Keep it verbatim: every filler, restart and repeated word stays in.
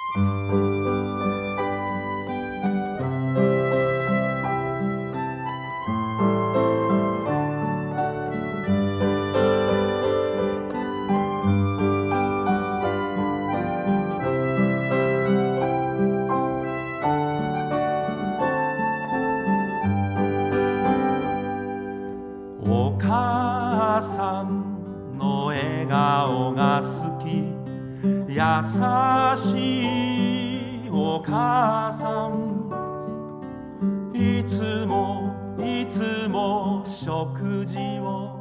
お母さんの笑顔が好き、優しいお母さん、いつもいつも食事を